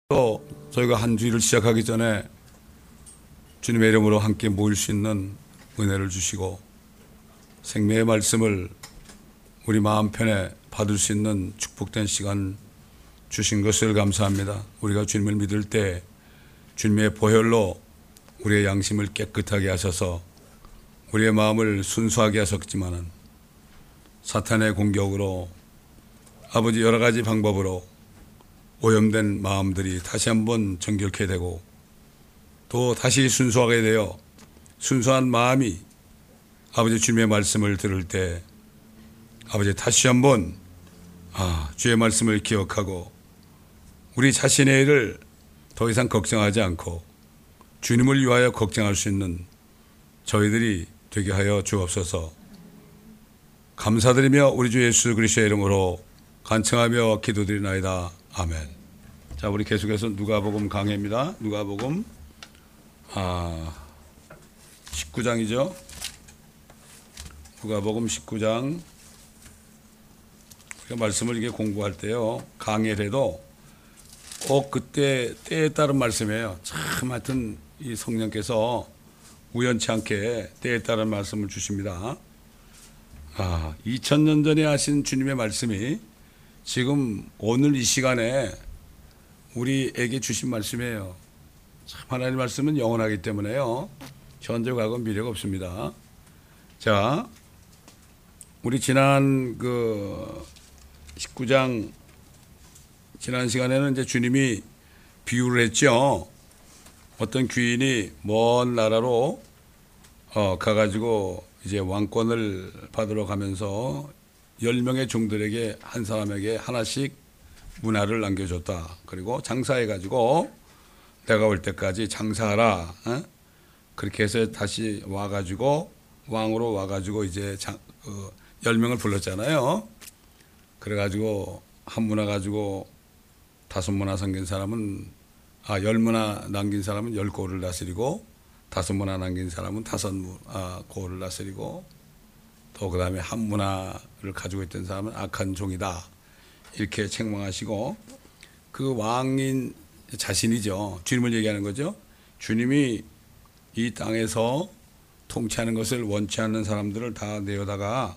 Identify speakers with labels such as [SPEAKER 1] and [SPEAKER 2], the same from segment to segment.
[SPEAKER 1] 또 저희가 한 주일을 시작하기 전에 주님의 이름으로 함께 모일 수 있는 은혜를 주시고 생명의 말씀을 우리 마음 편에 받을 수 있는 축복된 시간 주신 것을 감사합니다. 우리가 주님을 믿을 때 주님의 보혈로 우리의 양심을 깨끗하게 하셔서 우리의 마음을 순수하게 하셨지만은 사탄의 공격으로 아버지 여러 가지 방법으로 오염된 마음들이 다시 한번 정결케 되고 또 다시 순수하게 되어 순수한 마음이 아버지 주님의 말씀을 들을 때 아버지 다시 한번 주의 말씀을 기억하고 우리 자신의 일을 더 이상 걱정하지 않고 주님을 위하여 걱정할 수 있는 저희들이 되게 하여 주옵소서. 감사드리며 우리 주 예수 그리스도의 이름으로 간청하며 기도드리나이다. 아멘. 자, 우리 계속해서 누가복음 강해입니다. 누가복음 19장이죠. 누가복음 19장. 우리가 말씀을 이게 공부할 때요, 강해를 해도 꼭 그때 때에 따른 말씀이에요. 참 하여튼 이 성령께서 우연치 않게 때에 따른 말씀을 주십니다. 2000년 전에 하신 주님의 말씀이 지금 오늘 이 시간에 우리에게 주신 말씀이에요. 참 하나님의 말씀은 영원하기 때문에요, 현재 과거 미래가 없습니다. 자, 우리 지난 19장 지난 시간에는 이제 주님이 비유를 했죠. 어떤 귀인이 먼 나라로 가가지고 이제 왕권을 받으러 가면서 10명의 종들에게 한 사람에게 하나씩 문화를 남겨줬다. 그리고 장사해가지고 내가 올 때까지 장사하라. 그렇게 해서 다시 와가지고 왕으로 와가지고 이제 10명을 불렀잖아요. 그래가지고 한 문화 가지고 5문화 남긴 사람은 10문화 남긴 사람은 10고를 다스리고 5문화 남긴 사람은 5고를 다스리고 또 그 다음에 한 문화를 가지고 있던 사람은 악한 종이다. 이렇게 책망하시고 그 왕인 자신이죠. 주님을 얘기하는 거죠. 주님이 이 땅에서 통치하는 것을 원치 않는 사람들을 다 내어다가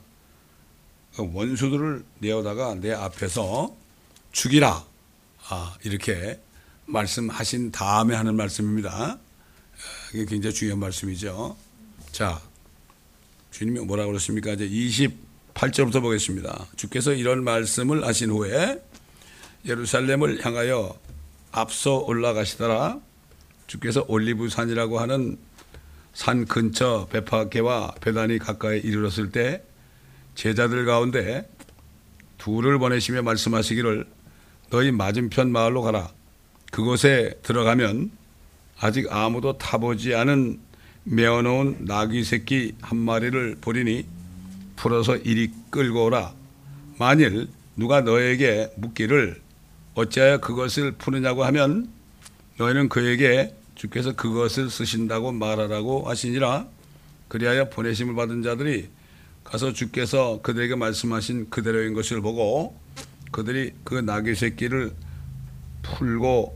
[SPEAKER 1] 원수들을 내어다가 내 앞에서 죽이라. 이렇게 말씀하신 다음에 하는 말씀입니다. 이게 굉장히 중요한 말씀이죠. 자, 주님이 뭐라고 그러십니까? 이제 28절부터 보겠습니다. 주께서 이런 말씀을 하신 후에 예루살렘을 향하여 앞서 올라가시더라. 주께서 올리브산이라고 하는 산 근처 베파게와 베단이 가까이 이르렀을 때 제자들 가운데 둘을 보내시며 말씀하시기를 너희 맞은편 마을로 가라. 그곳에 들어가면 아직 아무도 타보지 않은 메어놓은 나귀 새끼 한 마리를 보리니 풀어서 이리 끌고 오라. 만일 누가 너에게 묻기를 어찌하여 그것을 푸느냐고 하면 너희는 그에게 주께서 그것을 쓰신다고 말하라고 하시니라. 그리하여 보내심을 받은 자들이 가서 주께서 그들에게 말씀하신 그대로인 것을 보고 그들이 그 나귀 새끼를 풀고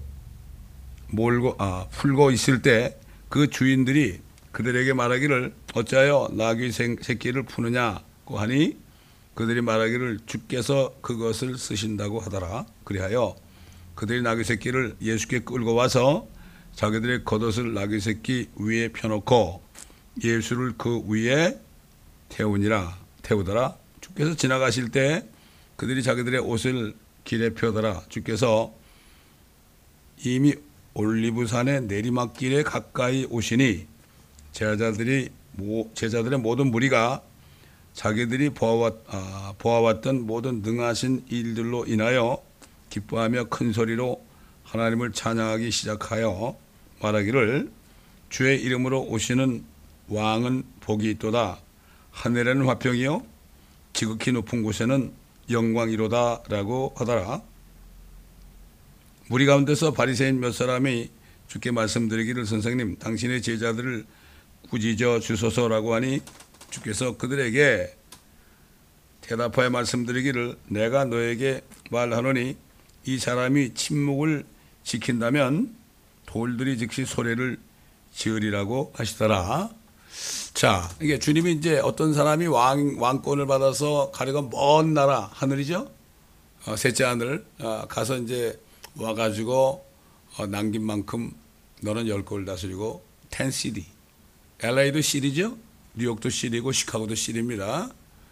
[SPEAKER 1] 있을 때 그 주인들이 그들에게 말하기를 어찌하여 나귀 새끼를 푸느냐고 하니 그들이 말하기를 주께서 그것을 쓰신다고 하더라. 그리하여 그들이 나귀 새끼를 예수께 끌고 와서 자기들의 겉옷을 나귀 새끼 위에 펴놓고 예수를 그 위에 태우더라. 주께서 지나가실 때 그들이 자기들의 옷을 길에 펴더라. 주께서 이미 올리브산의 내리막길에 가까이 오시니 제자들의 모든 무리가 자기들이 보아왔던 모든 능하신 일들로 인하여 기뻐하며 큰 소리로 하나님을 찬양하기 시작하여 말하기를 주의 이름으로 오시는 왕은 복이 있도다. 하늘에는 화평이요 지극히 높은 곳에는 영광이로다 라고 하더라. 무리 가운데서 바리새인 몇 사람이 주께 말씀드리기를 선생님 당신의 제자들을 꾸짖어 주소서라고 하니 주께서 그들에게 대답하여 말씀드리기를 내가 너에게 말하노니 이 사람이 침묵을 지킨다면 돌들이 즉시 소리를 지으리라고 하시더라. 자, 이게 주님이 이제 어떤 사람이 왕권을 받아서 가려고 먼 나라, 하늘이죠? 셋째 하늘, 가서 이제 와가지고 남긴 만큼 너는 10곳을 다스리고 10시리. LA도 시리죠? 뉴욕도 시리고 시카고도 시리입니다.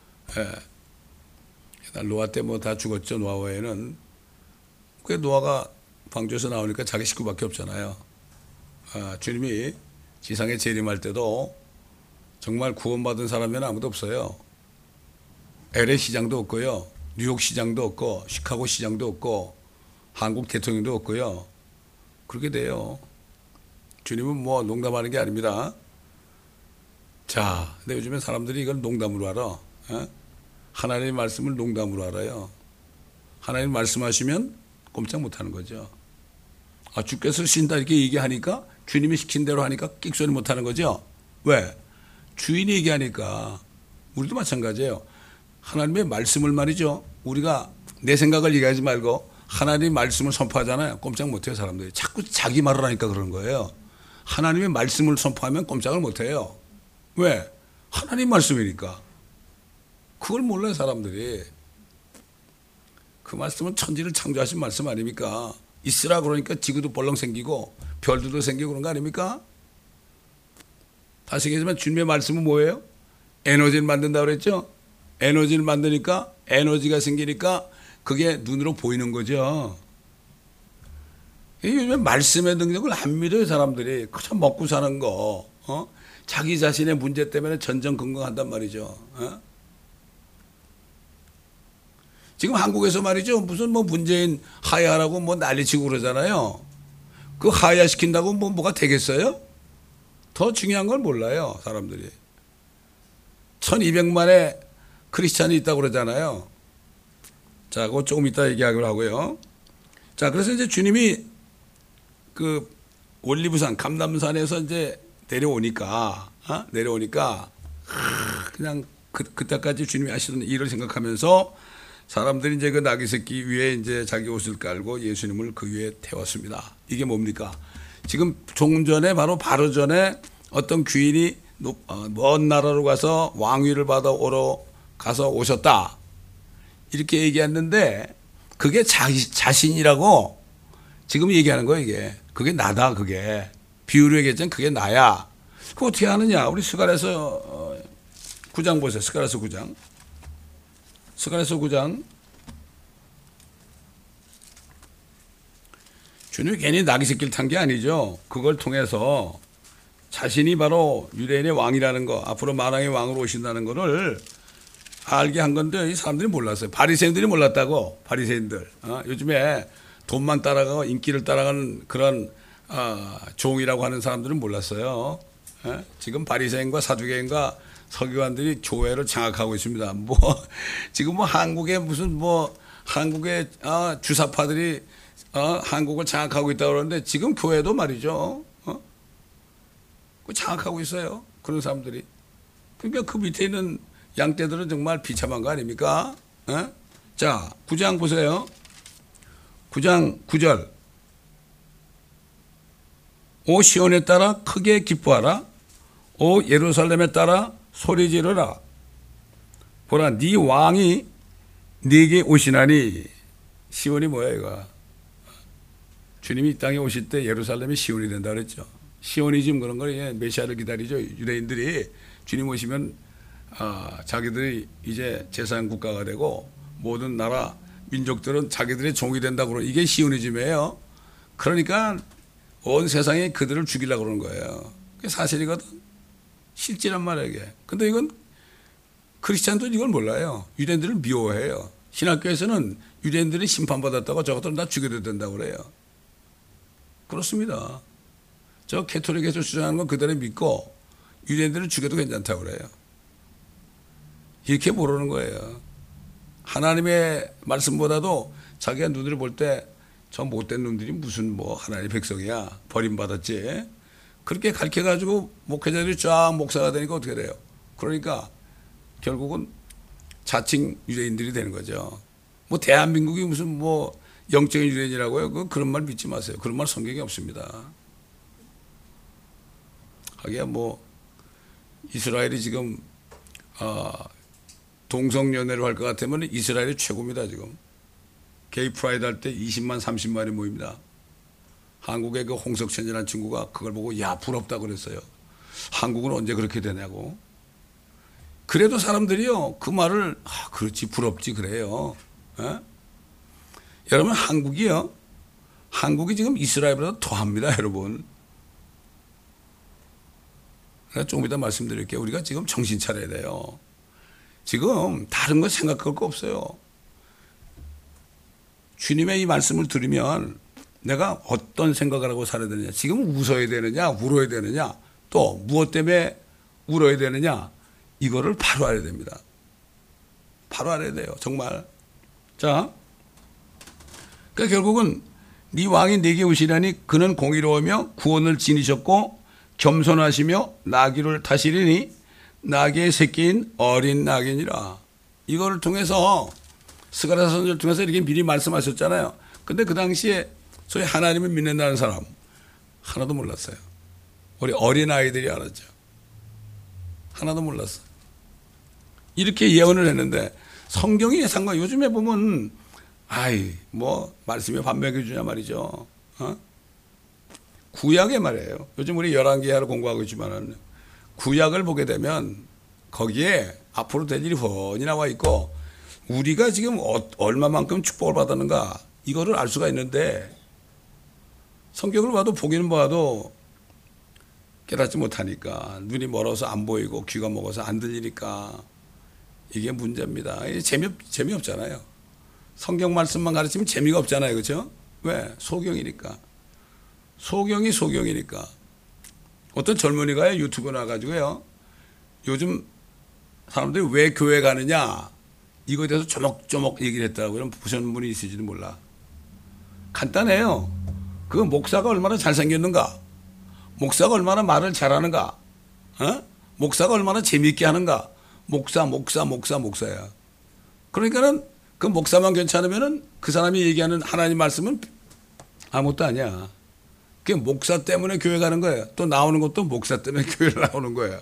[SPEAKER 1] 노아 때 뭐 다 죽었죠, 노아 외에는. 그 노아가 방주에서 나오니까 자기 식구밖에 없잖아요. 주님이 지상에 재림할 때도 정말 구원받은 사람은 아무도 없어요. LA 시장도 없고요. 뉴욕 시장도 없고 시카고 시장도 없고 한국 대통령도 없고요. 그렇게 돼요. 주님은 뭐 농담하는 게 아닙니다. 자, 근데 요즘에 사람들이 이걸 농담으로 알아. 하나님의 말씀을 농담으로 알아요. 하나님 말씀하시면 꼼짝 못하는 거죠. 주께서 신다 이렇게 얘기하니까 주님이 시킨 대로 하니까 끽소리 못하는 거죠. 왜? 주인이 얘기하니까. 우리도 마찬가지예요. 하나님의 말씀을 말이죠. 우리가 내 생각을 얘기하지 말고 하나님의 말씀을 선포하잖아요. 꼼짝 못해요, 사람들이. 자꾸 자기 말을 하니까 그런 거예요. 하나님의 말씀을 선포하면 꼼짝을 못해요. 왜? 하나님 말씀이니까. 그걸 몰라요, 사람들이. 그 말씀은 천지를 창조하신 말씀 아닙니까? 있으라 그러니까 지구도 벌렁 생기고 별들도 생기고 그런 거 아닙니까? 다시 얘기하지만 주님의 말씀은 뭐예요? 에너지를 만든다고 그랬죠? 에너지를 만드니까 에너지가 생기니까 그게 눈으로 보이는 거죠. 요즘에 말씀의 능력을 안 믿어요, 사람들이. 그저 먹고 사는 거, 자기 자신의 문제 때문에 전전긍긍한단 말이죠. 지금 한국에서 말이죠. 무슨 뭐 문재인 하야라고 뭐 난리치고 그러잖아요. 그 하야 시킨다고 뭐가 되겠어요? 더 중요한 걸 몰라요, 사람들이. 1200만의 크리스찬이 있다고 그러잖아요. 자, 그거 조금 이따 얘기하기로 하고요. 자, 그래서 이제 주님이 그 올리브산, 감람산에서 이제 내려오니까 그냥 그때까지 주님이 하시던 일을 생각하면서 사람들이 이제 그 나귀 새끼 위에 이제 자기 옷을 깔고 예수님을 그 위에 태웠습니다. 이게 뭡니까? 지금 종전에 바로 전에 어떤 귀인이 먼 나라로 가서 왕위를 받아 가서 오셨다. 이렇게 얘기했는데 그게 자신이라고 지금 얘기하는 거예요, 이게. 그게 나다, 그게. 비유로 얘기했잖아, 그게 나야. 그거 어떻게 하느냐? 우리 스가랴서 9장 보세요. 스가랴서 9장. 스가랴서 9장. 주님이 괜히 나귀 새끼를 탄 게 아니죠. 그걸 통해서 자신이 바로 유대인의 왕이라는 거, 앞으로 만왕의 왕으로 오신다는 거를 알게 한 건데 이 사람들이 몰랐어요. 바리새인들이 몰랐다고. 바리새인들. 요즘에 돈만 따라가고 인기를 따라가는 그런 종이라고 하는 사람들은 몰랐어요. 지금 바리새인과 사두개인과 서기관들이 교회를 장악하고 있습니다. 지금 한국에 무슨 한국의 주사파들이 한국을 장악하고 있다고 그러는데 지금 교회도 말이죠. 장악하고 있어요. 그런 사람들이. 그러니까 그 밑에 있는 양떼들은 정말 비참한 거 아닙니까? 자, 9장 보세요. 9장 9절. 오 시온에 따라 크게 기뻐하라. 오 예루살렘에 따라 소리 지르라. 보라, 네 왕이 네게 오시나니. 시온이 뭐야, 이거? 주님이 이 땅에 오실 때 예루살렘이 시온이 된다 그랬죠. 시온이즘 그런 걸 메시아를 기다리죠. 유대인들이 주님 오시면 자기들이 이제 제사장 국가가 되고 모든 나라 민족들은 자기들의 종이 된다고 그러고 이게 시온이즘이에요. 그러니까 온 세상에 그들을 죽이려고 그러는 거예요. 그게 사실이거든. 실제란 말이에요, 이게. 근데 이건 크리스찬도 이걸 몰라요. 유대인들을 미워해요. 신학교에서는 유대인들이 심판받았다고 저것들은 다 죽여도 된다고 그래요. 그렇습니다. 저 캐톨릭에서 주장하는 건 그대로 믿고 유대인들을 죽여도 괜찮다고 그래요. 이렇게 모르는 거예요. 하나님의 말씀보다도 자기가 눈으로 볼 때 저 못된 놈들이 무슨 하나님의 백성이야. 버림받았지. 그렇게 가르쳐가지고 목회자들이 쫙 목사가 되니까 어떻게 돼요? 그러니까 결국은 자칭 유대인들이 되는 거죠. 대한민국이 무슨 영적인 유대인이라고요? 그런 말 믿지 마세요. 그런 말 성경에 없습니다. 하기야 뭐 이스라엘이 지금 동성연애를 할 것 같으면 이스라엘이 최고입니다. 지금 게이 프라이드 할 때 20만 30만이 모입니다. 한국의 그 홍석천이라는 친구가 그걸 보고 야 부럽다 그랬어요. 한국은 언제 그렇게 되냐고. 그래도 사람들이요 그 말을 그렇지 부럽지 그래요. 에? 여러분 한국이 지금 이스라엘보다 더합니다 여러분. 제가 조금 이따 말씀드릴게요. 우리가 지금 정신 차려야 돼요. 지금 다른 거 생각할 거 없어요. 주님의 이 말씀을 들으면 내가 어떤 생각을 하고 살아야 되느냐. 지금 웃어야 되느냐 울어야 되느냐 또 무엇 때문에 울어야 되느냐 이거를 바로 알아야 됩니다. 바로 알아야 돼요. 정말. 자, 그러니까 결국은 네 왕이 네게 오시라니 그는 공의로우며 구원을 지니셨고 겸손하시며 나귀를 타시리니 나귀의 새끼인 어린 나귀니라. 이거를 통해서 스가랴 선지자를 통해서 이렇게 미리 말씀하셨잖아요. 근데 그 당시에 소위 하나님을 믿는다는 사람 하나도 몰랐어요. 우리 어린아이들이 알았죠. 하나도 몰랐어. 이렇게 예언을 했는데 성경이 예상한 거야. 요즘에 보면 뭐 말씀에 밥 먹여주냐 말이죠. 구약에 말이에요. 요즘 우리 열왕기하를 공부하고 있지만은 구약을 보게 되면 거기에 앞으로 될 일이 훤히 나와 있고 우리가 지금 얼마만큼 축복을 받았는가 이거를 알 수가 있는데 성경을 봐도 보기는 봐도 깨닫지 못하니까 눈이 멀어서 안 보이고 귀가 먹어서 안 들리니까 이게 문제입니다. 재미없잖아요. 성경 말씀만 가르치면 재미가 없잖아요. 그렇죠? 왜? 소경이니까. 소경이니까. 어떤 젊은이가 유튜브 나와가지고요. 요즘 사람들이 왜 교회 가느냐 이거에 대해서 조목조목 얘기를 했다고요. 보시는 분이 있을지도 몰라. 간단해요. 그 목사가 얼마나 잘생겼는가, 목사가 얼마나 말을 잘하는가, 목사가 얼마나 재미있게 하는가. 목사야. 그러니까는 그 목사만 괜찮으면은 그 사람이 얘기하는 하나님 말씀은 아무것도 아니야. 그게 목사 때문에 교회 가는 거예요. 또 나오는 것도 목사 때문에 교회를 나오는 거예요.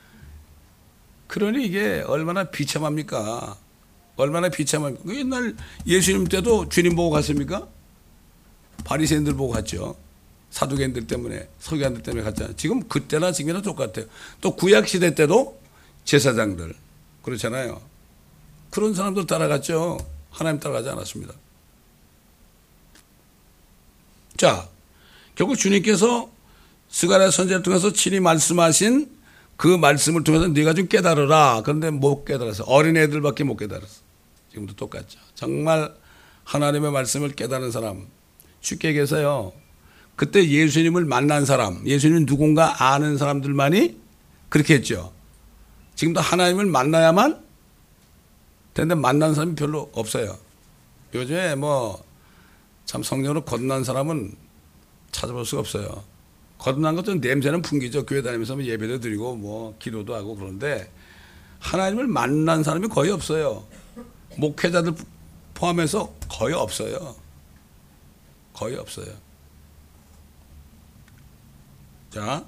[SPEAKER 1] 그러니 이게 얼마나 비참합니까? 얼마나 비참합니까? 그 옛날 예수님 때도 주님 보고 갔습니까? 바리새인들 보고 갔죠. 사두개인들 때문에, 서기관들 때문에 갔잖아요. 지금 그때나 지금이나 똑같아요. 또 구약 시대 때도 제사장들 그렇잖아요. 그런 사람들 따라갔죠. 하나님 따라가지 않았습니다. 자, 결국 주님께서 스가랴 선지자를 통해서 친히 말씀하신 그 말씀을 통해서 네가 좀 깨달으라. 그런데 못 깨달았어. 어린애들밖에 못 깨달았어. 지금도 똑같죠. 정말 하나님의 말씀을 깨달은 사람 쉽게 얘기해서요. 그때 예수님을 만난 사람, 예수님 누군가 아는 사람들만이 그렇게 했죠. 지금도 하나님을 만나야만 되는데 만난 사람이 별로 없어요. 요즘에 뭐 참 성령으로 거듭난 사람은 찾아볼 수가 없어요. 거듭난 것도 냄새는 풍기죠. 교회 다니면서 뭐 예배도 드리고 뭐 기도도 하고 그런데 하나님을 만난 사람이 거의 없어요. 목회자들 포함해서 거의 없어요. 거의 없어요. 자,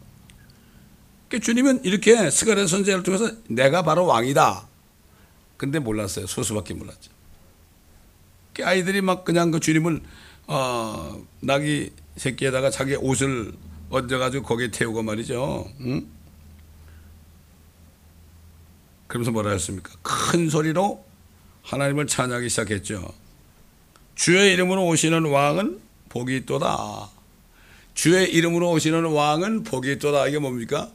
[SPEAKER 1] 주님은 이렇게 스가랴 선지자를 통해서 내가 바로 왕이다. 근데 몰랐어요. 소수밖에 몰랐죠. 아이들이 막 그냥 그 주님을 나귀 새끼에다가 자기 옷을 얹어가지고 거기에 태우고 말이죠. 응? 그러면서 뭐라 했습니까? 큰 소리로 하나님을 찬양하기 시작했죠. 주의 이름으로 오시는 왕은 복이 있도다. 주의 이름으로 오시는 왕은 복이 있도다. 이게 뭡니까?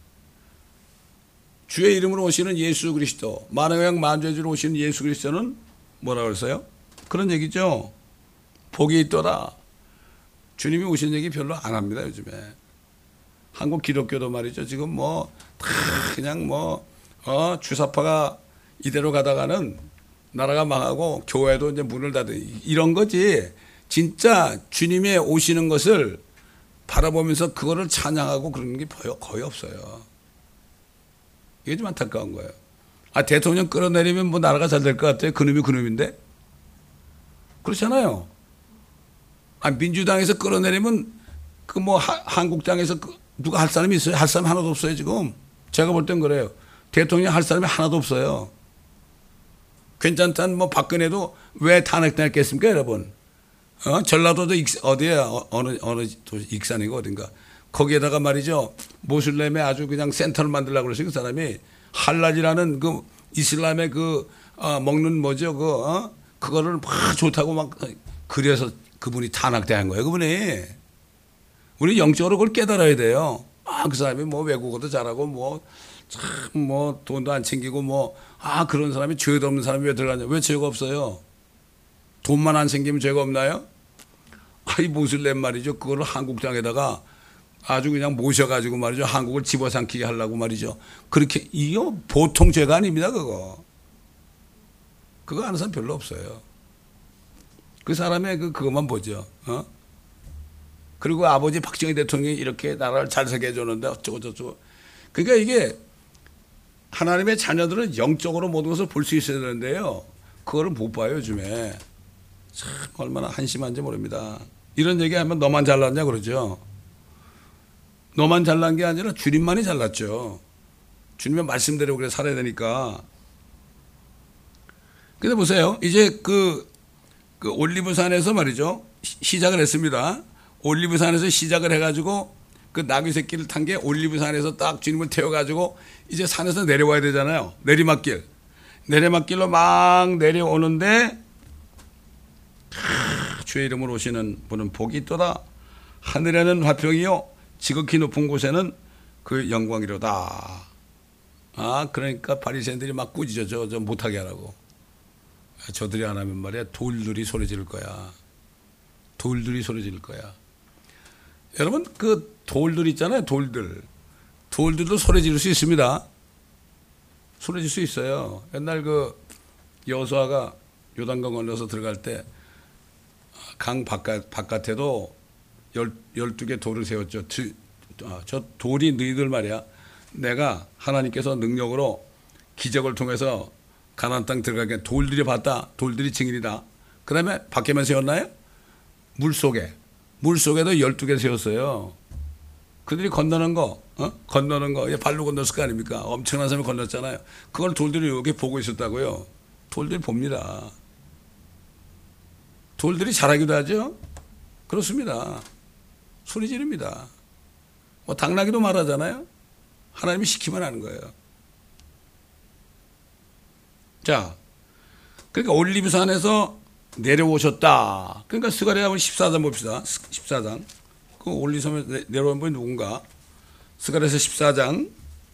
[SPEAKER 1] 주의 이름으로 오시는 예수 그리스도, 만왕의 왕 만주의 오시는 예수 그리스도는 뭐라고 했어요? 그런 얘기죠. 복이 있도다. 주님이 오신 얘기 별로 안 합니다, 요즘에. 한국 기독교도 말이죠. 지금 뭐, 다 그냥 뭐, 주사파가 이대로 가다가는 나라가 망하고 교회도 이제 문을 닫은 이런 거지. 진짜 주님의 오시는 것을 바라보면서 그거를 찬양하고 그러는 게 거의 없어요. 이게 좀 안타까운 거예요. 대통령 끌어내리면 뭐 나라가 잘 될 것 같아요. 그놈이 그놈인데? 그렇잖아요. 민주당에서 끌어내리면 그 뭐 한국당에서 누가 할 사람이 있어요? 할 사람 하나도 없어요 지금. 제가 볼 땐 그래요. 대통령 할 사람이 하나도 없어요. 괜찮다는 뭐 박근혜도 왜 탄핵당했겠습니까 여러분? 전라도도 어디야? 어느 도시 익산이고 어딘가. 거기에다가 말이죠. 모슬렘에 아주 그냥 센터를 만들려고 그러시고 그 사람이 할랄이라는 그 이슬람의 그 먹는 뭐죠? 그거를 막 좋다고 막 그래서 그분이 탄핵당한 거예요. 그분이. 우리 영적으로 그걸 깨달아야 돼요. 그 사람이 뭐 외국어도 잘하고 뭐 참 뭐 돈도 안 챙기고 뭐 그런 사람이 죄도 없는 사람이 왜 들어가냐? 왜 죄가 없어요? 돈만 안 챙기면 죄가 없나요? 이 모슬렘 말이죠. 그거를 한국당에다가 아주 그냥 모셔가지고 말이죠. 한국을 집어삼키게 하려고 말이죠. 그렇게, 이거 보통 죄가 아닙니다, 그거. 그거 아는 사람 별로 없어요. 그 사람의 그것만 보죠. 그리고 아버지 박정희 대통령이 이렇게 나라를 잘 살게 해줬는데 어쩌고저쩌고. 그러니까 이게 하나님의 자녀들은 영적으로 모든 것을 볼 수 있어야 되는데요. 그거를 못 봐요, 요즘에. 참 얼마나 한심한지 모릅니다. 이런 얘기하면 너만 잘났냐 그러죠. 너만 잘난 게 아니라 주님만이 잘났죠. 주님의 말씀대로 그래 살아야 되니까. 근데 보세요. 이제 그 올리브산에서 말이죠. 시작을 했습니다. 올리브산에서 시작을 해가지고 그 나귀 새끼를 탄 게 올리브산에서 딱 주님을 태워가지고 이제 산에서 내려와야 되잖아요. 내리막길. 내리막길로 막 내려오는데 주의 이름으로 오시는 분은 복이 있도다. 하늘에는 화평이요 지극히 높은 곳에는 그 영광이로다. 그러니까 바리새인들이 막 꾸짖어 저 못하게 하라고. 저들이 안 하면 말이야 돌들이 소리 지를 거야. 돌들이 소리 지를 거야. 여러분 그 돌들 있잖아요. 돌들도 소리 지를 수 있습니다. 소리 질 수 있어요. 옛날 그 여호수아가 요단강 건너서 들어갈 때 강 바깥에도 12개 돌을 세웠죠. 저 돌이 너희들 말이야. 내가 하나님께서 능력으로 기적을 통해서 가나안 땅 들어가게 돌들이 봤다. 돌들이 증인이다. 그 다음에 밖에만 세웠나요? 물속에도 12개 세웠어요. 그들이 건너는 거 발로 건넜을 거 아닙니까? 엄청난 사람이 건넜잖아요. 그걸 돌들이 이렇게 보고 있었다고요. 돌들이 봅니다. 돌들이 잘하기도 하죠. 그렇습니다. 소리 지릅니다. 뭐 당나귀도 말하잖아요. 하나님이 시키면 하는 거예요. 자, 그러니까 올리브산에서 내려오셨다. 그러니까 스가랴 14장 봅시다. 14장. 그 올리브산에 내려온 분이 누군가? 스가랴서 14장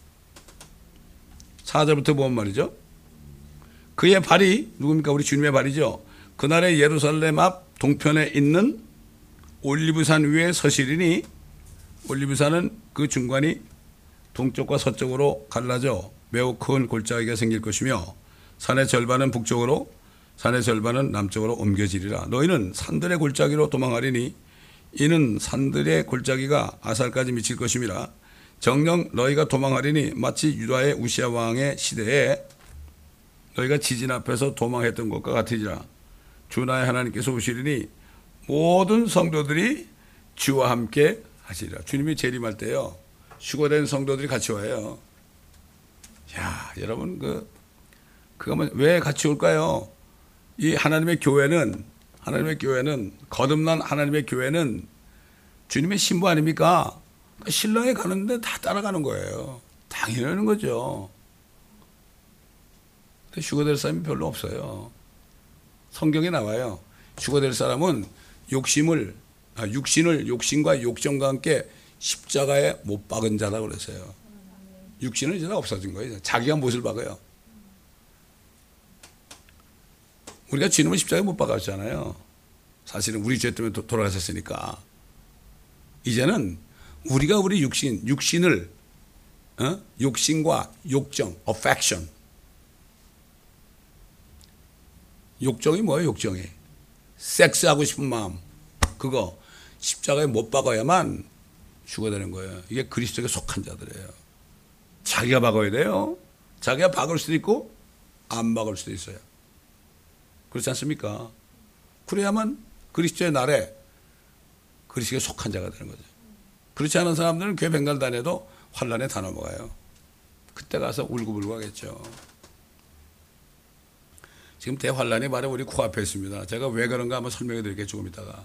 [SPEAKER 1] 4절부터 보면 말이죠. 그의 발이 누굽니까? 우리 주님의 발이죠. 그날에 예루살렘 앞 동편에 있는 올리브산 위에 서시리니, 올리브산은 그 중간이 동쪽과 서쪽으로 갈라져 매우 큰 골짜기가 생길 것이며 산의 절반은 북쪽으로 산의 절반은 남쪽으로 옮겨지리라. 너희는 산들의 골짜기로 도망하리니 이는 산들의 골짜기가 아살까지 미칠 것임이라. 정녕 너희가 도망하리니 마치 유다의 우시아 왕의 시대에 너희가 지진 앞에서 도망했던 것과 같으리라. 주 나의 하나님께서 오시리니 모든 성도들이 주와 함께 하시리라. 주님이 재림할 때요, 휴거된 성도들이 같이 와요. 야, 여러분 그거 왜 같이 올까요? 이 하나님의 교회는 거듭난 하나님의 교회는 주님의 신부 아닙니까? 그러니까 신랑이 가는데 다 따라가는 거예요. 당연한 거죠. 근데 휴거될 사람이 별로 없어요. 성경에 나와요. 휴거될 사람은 육신을 욕심과 욕정과 함께 십자가에 못 박은 자라고 그랬어요. 육신은 이제 다 없어진 거예요. 자기가 못을 박아요. 우리가 주님을 십자가에 못 박았잖아요. 사실은 우리 죄 때문에 돌아가셨으니까. 이제는 우리가 우리 육신을 욕심과 욕정, affection. 욕정이 뭐예요? 욕정이 섹스하고 싶은 마음, 그거 십자가에 못 박아야만 죽어되는 거예요. 이게 그리스도에 속한 자들이에요. 자기가 박아야 돼요. 자기가 박을 수도 있고 안 박을 수도 있어요. 그렇지 않습니까? 그래야만 그리스도의 날에 그리스도에 속한 자가 되는 거죠. 그렇지 않은 사람들은 교회 뱅갈 다녀도 환란에 다 넘어가요. 그때 가서 울고불고 하겠죠. 지금 대환란이 바로 우리 코앞에 있습니다. 제가 왜 그런가 한번 설명해 드릴게요. 조금 있다가.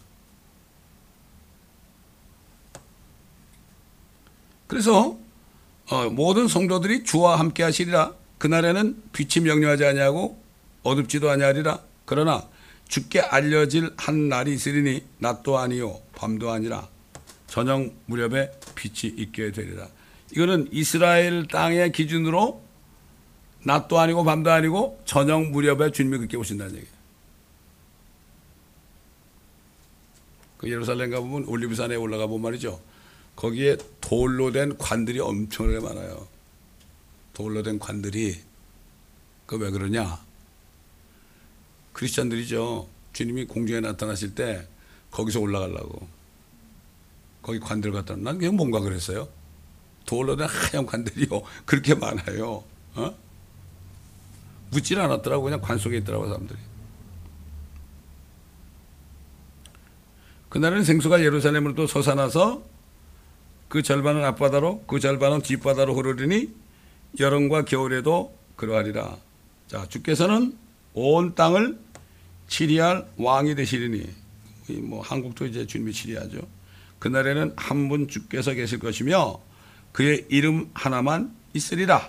[SPEAKER 1] 그래서 모든 성도들이 주와 함께 하시리라. 그날에는 빛이 명령하지 아니하고 어둡지도 아니하리라. 그러나 주께 알려질 한 날이 있으리니 낮도 아니요 밤도 아니라 저녁 무렵에 빛이 있게 되리라. 이거는 이스라엘 땅의 기준으로 낮도 아니고 밤도 아니고 저녁 무렵에 주님이 그렇게 오신다는 얘기예요. 그 예루살렘 가보면 올리브산에 올라가 보면 말이죠. 거기에 돌로 된 관들이 엄청나게 많아요. 돌로 된 관들이. 그 왜 그러냐? 크리스찬들이죠. 주님이 공중에 나타나실 때 거기서 올라가려고. 거기 관들 갖다 난 그냥 뭔가 그랬어요. 돌로 된 하얀 관들이요. 그렇게 많아요. 묻질 않았더라고. 그냥 관 속에 있더라고 사람들이. 그날은 생수가 예루살렘으로 또 솟아나서 그 절반은 앞바다로 그 절반은 뒷바다로 흐르리니 여름과 겨울에도 그러하리라. 자, 주께서는 온 땅을 치리할 왕이 되시리니 뭐 한국도 이제 주님이 치리하죠. 그날에는 한 분 주께서 계실 것이며 그의 이름 하나만 있으리라.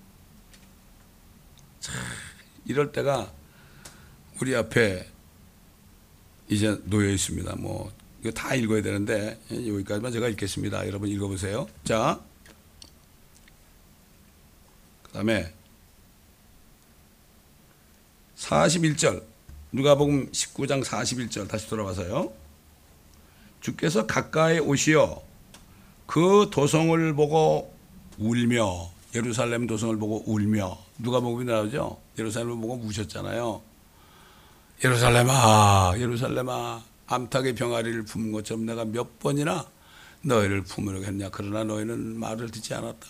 [SPEAKER 1] 자, 이럴 때가 우리 앞에 이제 놓여 있습니다. 뭐 이거 다 읽어야 되는데 여기까지만 제가 읽겠습니다. 여러분 읽어보세요. 자, 그 다음에 41절 누가복음 19장 41절 다시 돌아와서요. 주께서 가까이 오시어 그 도성을 보고 울며 예루살렘 도성을 보고 울며 누가복음이 나오죠. 예루살렘을 보고 우셨잖아요. 예루살렘아 예루살렘아 암탉의 병아리를 품은 것처럼 내가 몇 번이나 너희를 품으려고 했냐. 그러나 너희는 말을 듣지 않았다.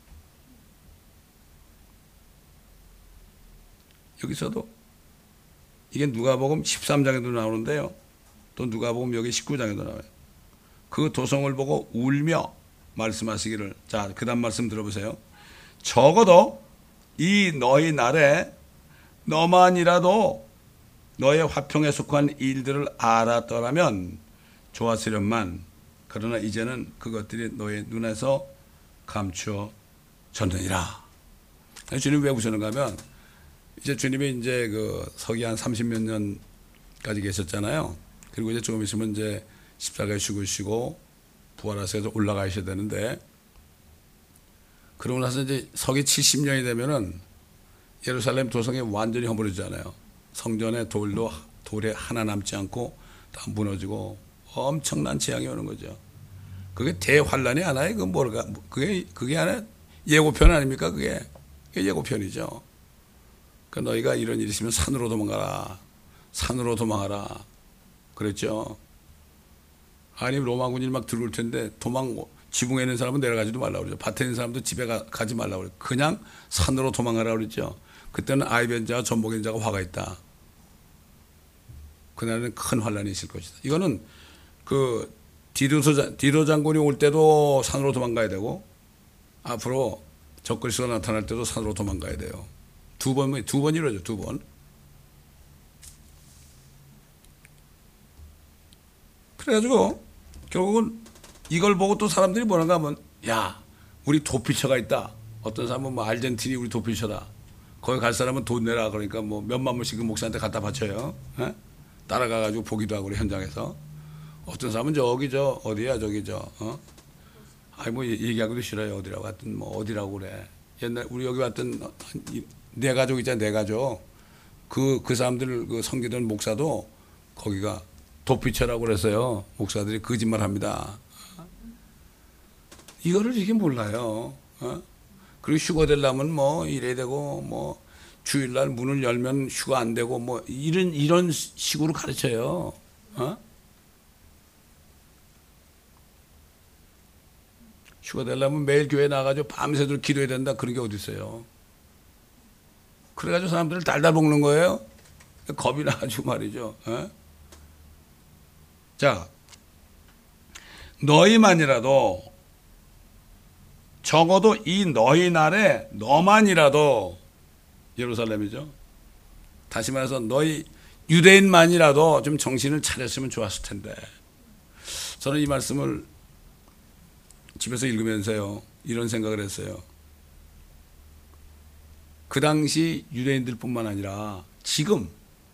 [SPEAKER 1] 여기서도 이게 누가복음 13장에도 나오는데요. 또 누가복음 여기 19장에도 나와요. 그 도성을 보고 울며 말씀하시기를. 자, 그 다음 말씀 들어보세요. 적어도 이 너희 날에 너만이라도 너의 화평에 속한 일들을 알았더라면 좋았으련만 그러나 이제는 그것들이 너의 눈에서 감추어졌느니라. 주님 왜 우셨는가 하면 이제 주님이 이제 그 서기 한 30몇 년까지 계셨잖아요. 그리고 이제 조금 있으면 이제 십자가에 죽으시고 부활하셔서 올라가셔야 되는데 그러고 나서 이제 서기 70년이 되면은 예루살렘 도성이 완전히 허물어지잖아요. 성전에 돌에 하나 남지 않고 다 무너지고 엄청난 재앙이 오는 거죠. 그게 대환란이 하나요? 그 뭐가 그게 하나 예고편 아닙니까? 그게 예고편이죠. 그러니까 너희가 이런 일이 있으면 산으로 도망가라. 산으로 도망하라. 그랬죠. 아니 로마군이 막 들어올 텐데 지붕에 있는 사람은 내려가지도 말라고 그러죠. 밭에 있는 사람도 집에 가지 말라고 그러죠. 그냥 산으로 도망가라고 그랬죠. 그때는 아이벤 자와 전복인 자가 화가 있다. 그날은 큰 환란이 있을 것이다. 이거는 그 디도 장군이 올 때도 산으로 도망가야 되고 앞으로 적그리스도가 나타날 때도 산으로 도망가야 돼요. 두 번 이루어져. 두 번. 그래가지고 결국은 이걸 보고 또 사람들이 뭐라고 하면 야 우리 도피처가 있다. 어떤 사람은 뭐 아르헨티나이 우리 도피처다. 거기 갈 사람은 돈 내라. 그러니까 뭐 몇만 불씩 그 목사한테 갖다 바쳐요. 에? 따라가가지고 보기도 하고 그래, 현장에서. 어떤 사람은 어디야 아니 뭐 얘기하기도 싫어요. 어디라고 하여튼 뭐 어디라고 그래. 옛날 우리 여기 왔던 내 가족 있잖아. 내 가족 그 사람들 그 섬기던 목사도 거기가 도피처라고 그랬어요. 목사들이 거짓말합니다. 이거를 이게 몰라요. 그리고 휴가 되려면 뭐 이래야 되고 뭐 주일날 문을 열면 휴가 안 되고 뭐 이런 식으로 가르쳐요. 휴가 되려면 매일 교회 나가지고 밤새도록 기도해야 된다. 그런 게 어디 있어요. 그래가지고 사람들을 달달 볶는 거예요. 겁이 나가지고 말이죠. 자, 너희만이라도 적어도 이 너희 날에 너만이라도 예루살렘이죠. 다시 말해서 너희 유대인만이라도 좀 정신을 차렸으면 좋았을 텐데 저는 이 말씀을 집에서 읽으면서요 이런 생각을 했어요. 그 당시 유대인들뿐만 아니라 지금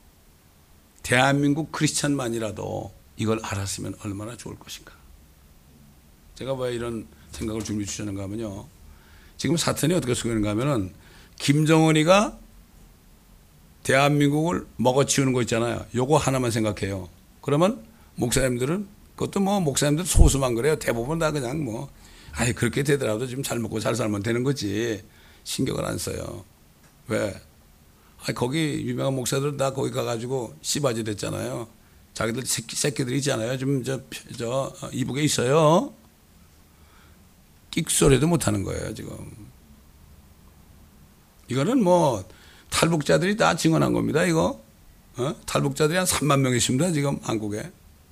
[SPEAKER 1] 대한민국 크리스찬만이라도 이걸 알았으면 얼마나 좋을 것인가. 제가 왜 이런 생각을 준비해 주셨는가 하면요. 지금 사탄이 어떻게 쓰는가 하면은 김정은이가 대한민국을 먹어치우는 거 있잖아요. 요거 하나만 생각해요. 그러면 목사님들은 그것도 뭐 목사님들 소수만 그래요. 대부분 다 그냥 뭐 아니 그렇게 되더라도 지금 잘 먹고 잘 살면 되는 거지. 신경을 안 써요. 왜? 아니 거기 유명한 목사들은 다 거기 가가지고 씨바지 됐잖아요. 자기들 새끼들이 있잖아요. 지금 저 이북에 있어요. 끽소리도 못하는 거예요 지금. 이거는 뭐 탈북자들이 다 증언한 겁니다 이거. 탈북자들이 한 3만 명 있습니다 지금 한국에.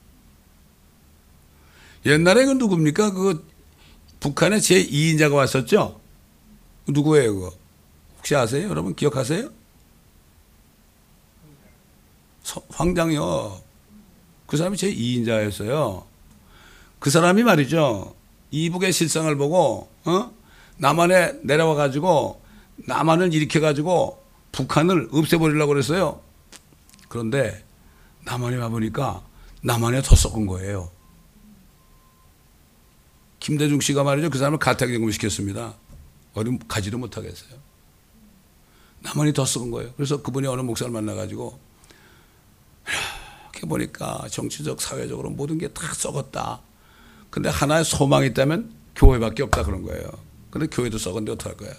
[SPEAKER 1] 옛날에 그 누굽니까? 그 북한에 제2인자가 왔었죠? 누구예요 그거? 혹시 아세요? 여러분 기억하세요? 황장엽. 그 사람이 제2인자였어요. 그 사람이 말이죠. 이북의 실상을 보고 남한에 내려와 가지고 남한을 일으켜 가지고 북한을 없애버리려고 그랬어요. 그런데 남한에 와보니까 남한에 더 썩은 거예요. 김대중 씨가 말이죠. 그 사람을 가택연금 시켰습니다. 어디 가지도 못하겠어요. 남한이 더 썩은 거예요. 그래서 그분이 어느 목사를 만나가지고 이렇게 보니까 정치적 사회적으로 모든 게 다 썩었다. 근데 하나의 소망이 있다면 교회밖에 없다 그런 거예요. 근데 교회도 썩은데 어떡할 거야.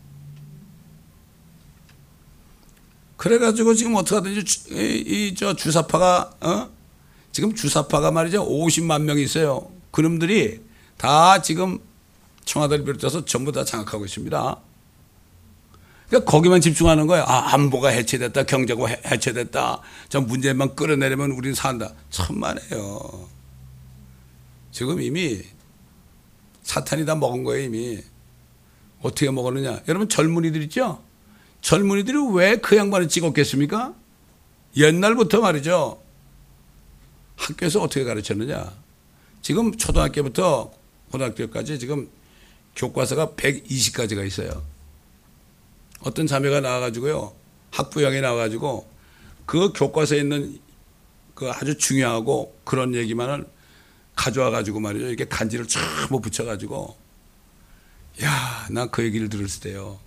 [SPEAKER 1] 그래가지고 지금 어떡하든지 저 주사파가 지금 주사파가 말이죠 50만 명이 있어요. 그놈들이 다 지금 청와대를 비롯해서 전부 다 장악하고 있습니다. 그러니까 거기만 집중하는 거예요. 아, 안보가 해체됐다, 경제가 해체됐다. 저 문제만 끌어내려면 우리는 산다. 천만에요. 지금 이미 사탄이 다 먹은 거예요 이미. 어떻게 먹었느냐. 여러분 젊은이들 있죠? 젊은이들이 왜 그 양반을 찍었겠습니까? 옛날부터 말이죠. 학교에서 어떻게 가르쳤느냐. 지금 초등학교부터 고등학교까지 지금 교과서가 120가지가 있어요. 어떤 자매가 나와가지고요. 학부형이 나와가지고 그 교과서에 있는 그 아주 중요하고 그런 얘기만을 가져와가지고 말이죠. 이렇게 간지를 쫙 뭐 붙여가지고 야, 나 그 얘기를 들었을 때요.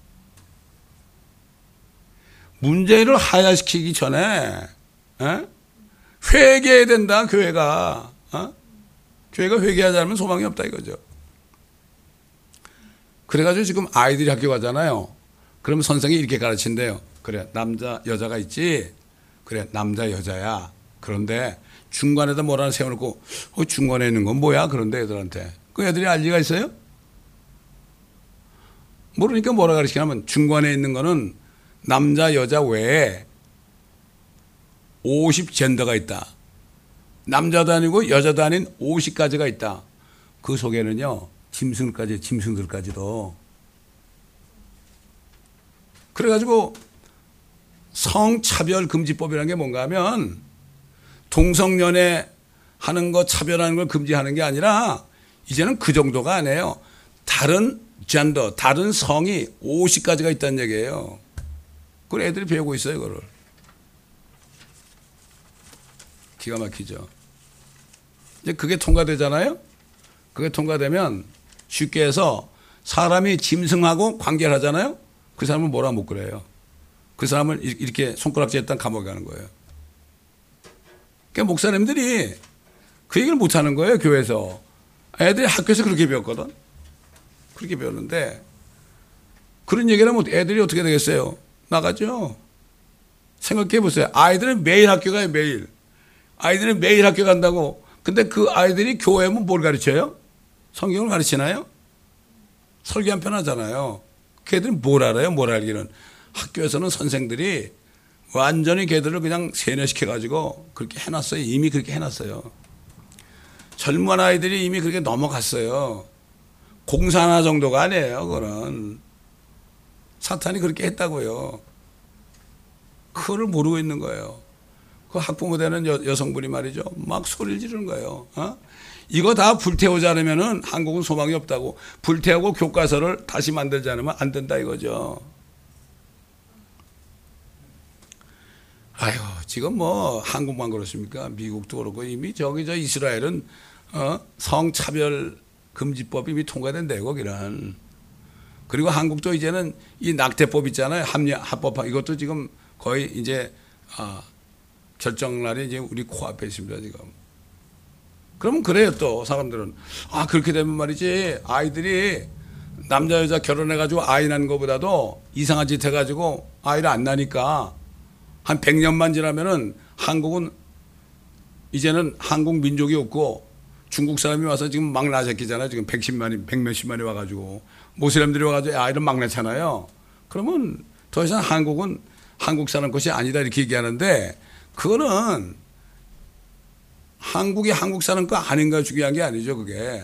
[SPEAKER 1] 문제를 하야시키기 전에 회개해야 된다 교회가. 교회가 회개하지 않으면 소망이 없다 이거죠. 그래가지고 지금 아이들이 학교 가잖아요. 그러면 선생이 이렇게 가르친대요. 그래 남자 여자가 있지. 그래 남자 여자야. 그런데 중간에다 뭘 하나 세워놓고 중간에 있는 건 뭐야? 그런데 애들한테 그 애들이 알 리가 있어요? 모르니까 뭐라 가르치냐면 중간에 있는 거는 남자 여자 외에 50 젠더가 있다. 남자도 아니고 여자도 아닌 50가지가 있다. 그 속에는요 짐승들까지도. 그래가지고 성차별금지법이라는 게 뭔가 하면 동성연애 하는 거 차별하는 걸 금지하는 게 아니라 이제는 그 정도가 아니에요. 다른 젠더, 다른 성이 50가지가 있다는 얘기예요. 그걸 애들이 배우고 있어요, 그걸. 기가 막히죠. 이제 그게 통과되잖아요? 그게 통과되면 쉽게 해서 사람이 짐승하고 관계를 하잖아요? 그 사람은 뭐라 못 그래요. 그 사람을 이렇게 손가락질에 일단 감옥에 가는 거예요. 그러니까 목사님들이 그 얘기를 못 하는 거예요, 교회에서. 애들이 학교에서 그렇게 배웠거든. 그렇게 배웠는데 그런 얘기를 하면 애들이 어떻게 되겠어요? 나가죠. 생각해 보세요. 아이들은 매일 학교 가요, 매일. 아이들은 매일 학교 간다고. 근데 그 아이들이 교회면 뭘 가르쳐요? 성경을 가르치나요? 설교 한 편 하잖아요. 걔들은 뭘 알아요? 뭘 알기는. 학교에서는 선생들이 완전히 걔들을 그냥 세뇌시켜가지고 그렇게 해놨어요. 이미 그렇게 해놨어요. 젊은 아이들이 이미 그렇게 넘어갔어요. 공산화 정도가 아니에요. 그거는 사탄이 그렇게 했다고요. 그거를 모르고 있는 거예요. 그 학부모 되는 여성분이 말이죠. 막 소리를 지르는 거예요. 이거 다 불태우지 않으면은 한국은 소망이 없다고. 불태우고 교과서를 다시 만들지 않으면 안 된다 이거죠. 아유, 지금 뭐 한국만 그렇습니까? 미국도 그렇고 이미 저기 저 이스라엘은 성차별 금지법이 이미 통과된대요, 거기는. 그리고 한국도 이제는 이 낙태법 있잖아요. 합법화 이것도 지금 거의 이제 결정날이 이제 우리 코앞에 있습니다, 지금. 그러면 그래요, 또 사람들은. 그렇게 되면 말이지 아이들이 남자 여자 결혼해가지고 아이 난 거보다도 이상한 짓 해가지고 아이를 안 나니까 한 100년만 지나면은 한국은 이제는 한국 민족이 없고 중국 사람이 와서 지금 막 낳았잖아요. 지금 100몇십만이 와가지고 모슬렘들이 와가지고 아이를 막 낳잖아요. 그러면 더 이상 한국은 한국 사람 것이 아니다 이렇게 얘기하는데 그거는 한국이 한국 사람 거 아닌가 중요한 게 아니죠, 그게.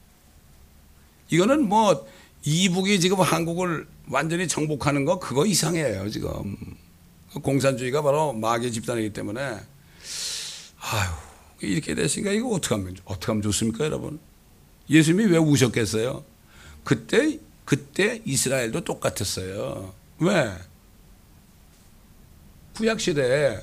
[SPEAKER 1] 이거는 뭐 이북이 지금 한국을 완전히 정복하는 거 그거 이상해요, 지금. 공산주의가 바로 마귀 집단이기 때문에 아유 이렇게 됐으니까 이거 어떻게 하면 좋습니까, 여러분? 예수님이 왜 우셨겠어요? 그때 이스라엘도 똑같았어요. 왜? 구약시대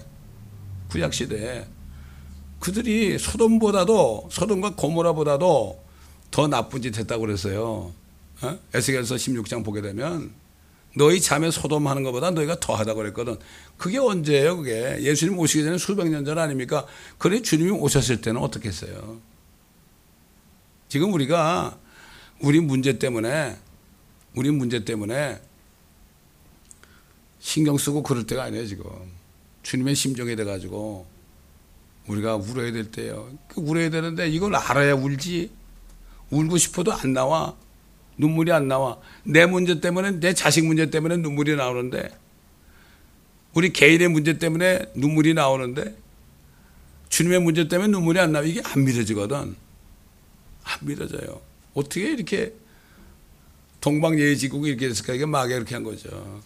[SPEAKER 1] 그들이 소돔과 고모라보다도 더 나쁜 짓 했다고 그랬어요. 에스겔서 16장 보게 되면 너희 자매 소돔 하는 것보다 너희가 더 하다고 그랬거든. 그게 언제예요, 그게? 예수님 오시기 전에 수백 년 전 아닙니까? 그래 주님이 오셨을 때는 어떻게 했어요? 지금 우리가 우리 문제 때문에 신경 쓰고 그럴 때가 아니에요, 지금. 주님의 심정이 돼가지고 우리가 울어야 될 때예요. 울어야 되는데 이걸 알아야 울지. 울고 싶어도 안 나와. 눈물이 안 나와. 내 문제 때문에, 내 자식 문제 때문에 눈물이 나오는데, 우리 개인의 문제 때문에 눈물이 나오는데, 주님의 문제 때문에 눈물이 안 나와. 이게 안 믿어지거든. 안 믿어져요. 어떻게 이렇게 동방예의지국이 이렇게 됐을까? 이게 마귀가 이렇게 한 거죠.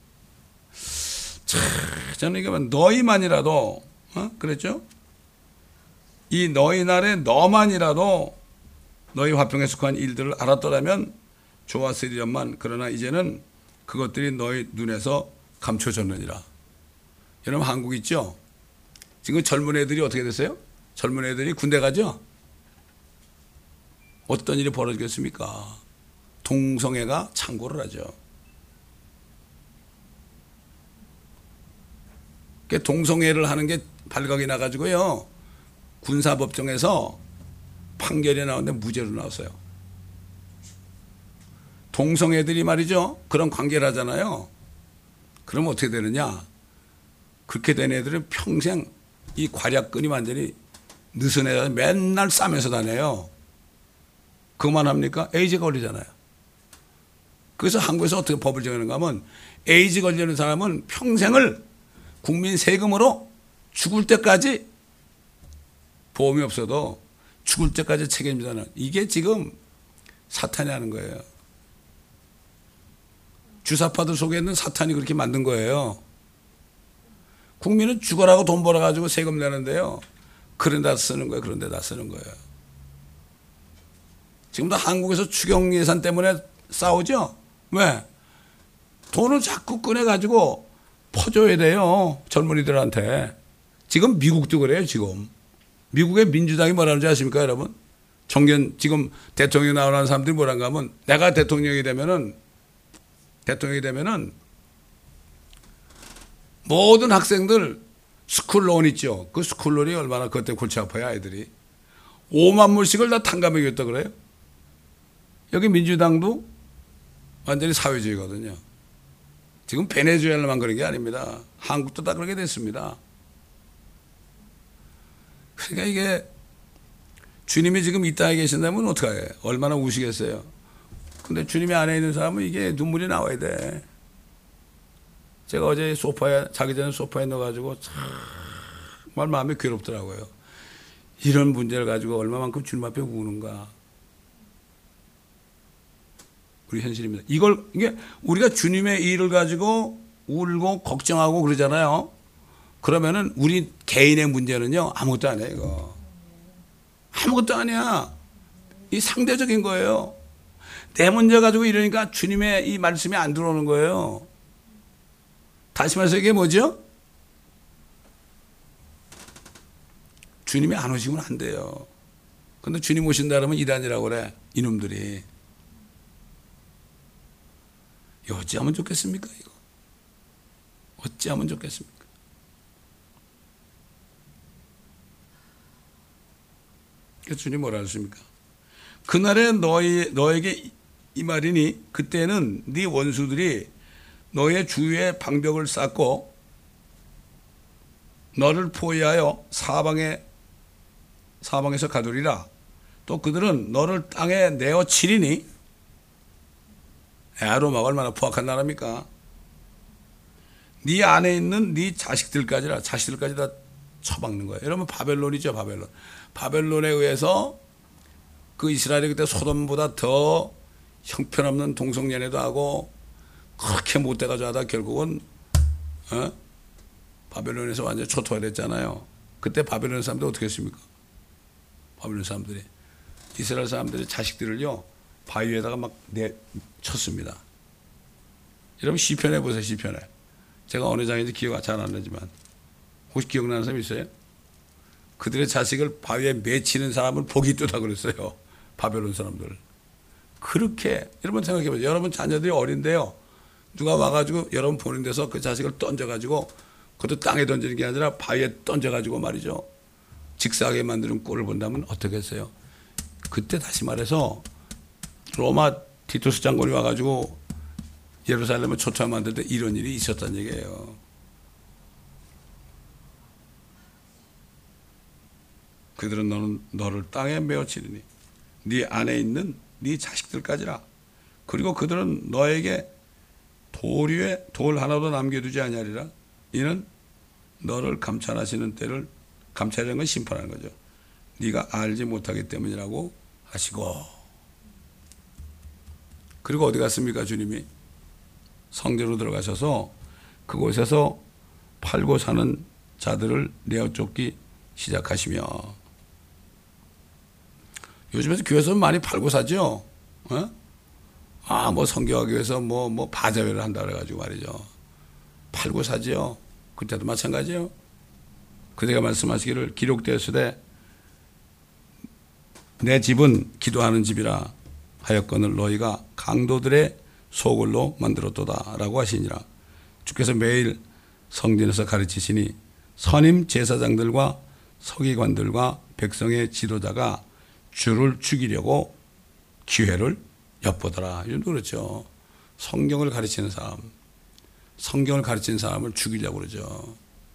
[SPEAKER 1] 저는 이게 너희만이라도, 그랬죠? 이 너희 날에 너만이라도 너희 화평에 속한 일들을 알았더라면 좋았으리련만. 그러나 이제는 그것들이 너희 눈에서 감춰졌느니라. 여러분 한국 있죠? 지금 젊은 애들이 어떻게 됐어요? 젊은 애들이 군대 가죠? 어떤 일이 벌어지겠습니까? 동성애가 창궐을 하죠. 동성애를 하는 게 발각이 나가지고요. 군사법정에서 판결이 나오는데 무죄로 나왔어요. 동성애들이 말이죠. 그런 관계를 하잖아요. 그럼 어떻게 되느냐. 그렇게 된 애들은 평생 이 괄약근이 완전히 느슨해서 맨날 싸면서 다녀요. 그만합니까? 에이즈 걸리잖아요. 그래서 한국에서 어떻게 법을 정하는가 하면 에이즈 걸리는 사람은 평생을 국민 세금으로 죽을 때까지 보험이 없어도 죽을 때까지 책임지다는 이게 지금 사탄이 하는 거예요. 주사파들 속에 있는 사탄이 그렇게 만든 거예요. 국민은 죽어라고 돈 벌어가지고 세금 내는데요. 그런 데다 쓰는 거예요. 그런 데다 쓰는 거예요. 지금도 한국에서 추경 예산 때문에 싸우죠? 왜? 돈을 자꾸 꺼내가지고 퍼줘야 돼요. 젊은이들한테. 지금 미국도 그래요, 지금. 미국의 민주당이 뭐라는지 아십니까, 여러분? 지금 대통령이 나오는 사람들이 뭐란가 하면 내가 대통령이 되면은 모든 학생들 스쿨론 있죠. 그 스쿨론이 얼마나 그때 골치 아파요, 아이들이. 5만 불씩을 다 탕감해줬다 그래요. 여기 민주당도 완전히 사회주의거든요. 지금 베네수엘라만 그런 게 아닙니다. 한국도 다 그렇게 됐습니다. 그러니까 이게 주님이 지금 이 땅에 계신다면 어떡해요? 얼마나 우시겠어요? 근데 주님이 안에 있는 사람은 이게 눈물이 나와야 돼. 제가 어제 자기 전에 소파에 넣어가지고 정말 마음이 괴롭더라고요. 이런 문제를 가지고 얼마만큼 주님 앞에 우는가. 우리 현실입니다. 이게 우리가 주님의 일을 가지고 울고 걱정하고 그러잖아요. 그러면은 우리 개인의 문제는요, 아무것도 아니에요, 이거. 아무것도 아니야. 이 상대적인 거예요. 내 문제 가지고 이러니까 주님의 이 말씀이 안 들어오는 거예요. 다시 말해서 이게 뭐죠? 주님이 안 오시면 안 돼요. 근데 주님 오신다 그러면 이단이라고 그래, 이놈들이. 이거 어찌하면 좋겠습니까, 이거? 어찌하면 좋겠습니까? 그래서 주님 뭐라 하십니까? 그날에 너에게 이 말이니 그때는 네 원수들이 너의 주위에 방벽을 쌓고 너를 포위하여 사방에서 가두리라. 또 그들은 너를 땅에 내어 치리니. 로마가 얼마나 포악한 나라입니까? 네 안에 있는 네 자식들까지 다 처박는 거예요. 여러분, 바벨론이죠, 바벨론. 바벨론에 의해서 그 이스라엘이 그때 소돔보다 더 형편없는 동성연애도 하고 그렇게 못돼가지고 하다 결국은 바벨론에서 완전히 초토화 됐잖아요. 그때 바벨론 사람들이 어떻게 했습니까? 바벨론 사람들이 이스라엘 사람들의 자식들을요 바위에다가 막 쳤습니다. 여러분 시편해 보세요. 시편에 제가 어느 장인지 기억 잘 안 나지만 혹시 기억나는 사람 있어요? 그들의 자식을 바위에 맺히는 사람을 복이 있다 그랬어요. 바벨론 사람들. 그렇게 여러분 생각해 보세요. 여러분 자녀들이 어린데요. 누가 와가지고 여러분 보는 데서 그 자식을 던져가지고 그것도 땅에 던지는 게 아니라 바위에 던져가지고 말이죠. 직사하게 만드는 꼴을 본다면 어떻게 했어요? 그때 다시 말해서 로마 티투스 장군이 와가지고 예루살렘을 초토화 만들 때 이런 일이 있었다는 얘기예요. 그들은 너를 땅에 메어치리니 네 안에 있는 네 자식들까지라. 그리고 그들은 너에게 돌 위에 돌 하나도 남겨두지 아니하리라. 이는 너를 감찰하시는 때를 감찰하는 건 심판하는 거죠. 네가 알지 못하기 때문이라고 하시고. 그리고 어디 갔습니까? 주님이 성전으로 들어가셔서 그곳에서 팔고 사는 자들을 내어 쫓기 시작하시며. 요즘에서 교회에서 많이 팔고 사죠. 뭐 성교하기 위해서 뭐 바자회를 한다 그래가지고 말이죠. 팔고 사죠. 그때도 마찬가지예요. 그대가 말씀하시기를 기록되었으되 내 집은 기도하는 집이라 하였거늘 너희가 강도들의 소굴로 만들었도다 라고 하시니라. 주께서 매일 성전에서 가르치시니 선임 제사장들과 서기관들과 백성의 지도자가 주를 죽이려고 기회를 엿보더라. 이런 그렇죠. 성경을 가르치는 사람을 죽이려고 그러죠.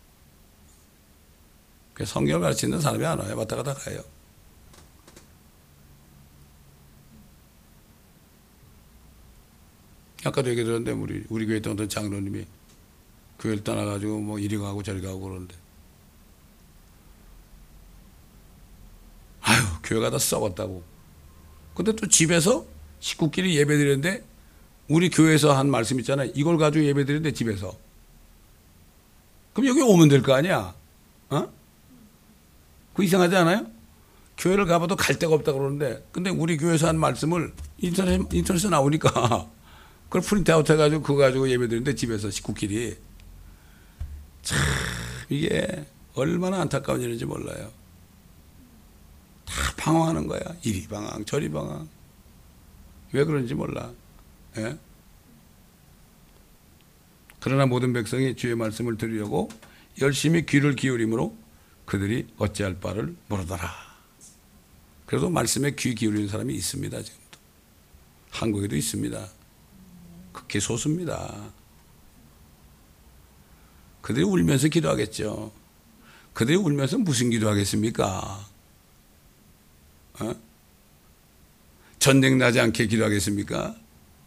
[SPEAKER 1] 성경을 가르치는 사람이 안 와요. 왔다 갔다 가요. 아까도 얘기 들었는데 우리 교회 있던 어떤 장로님이 교회를 떠나가지고 뭐 이리 가고 저리 가고 그러는데 교회 가다 썩었다고. 근데 또 집에서 식구끼리 예배 드리는데 우리 교회에서 한 말씀 있잖아요. 이걸 가지고 예배 드리는데 집에서. 그럼 여기 오면 될 거 아니야? 그거 이상하지 않아요? 교회를 가봐도 갈 데가 없다 그러는데 근데 우리 교회에서 한 말씀을 인터넷에 나오니까 그걸 프린트아웃 해가지고 그거 가지고 예배 드리는데 집에서 식구끼리. 참 이게 얼마나 안타까운 일인지 몰라요. 다 방황하는 거야. 이리 방황 저리 방황. 왜 그런지 몰라. 예? 그러나 모든 백성이 주의 말씀을 들으려고 열심히 귀를 기울이므로 그들이 어찌할 바를 모르더라. 그래도 말씀에 귀 기울이는 사람이 있습니다. 지금도. 한국에도 있습니다. 극히 소수입니다. 그들이 울면서 기도하겠죠. 그들이 울면서 무슨 기도하겠습니까? 전쟁 나지 않게 기도하겠습니까?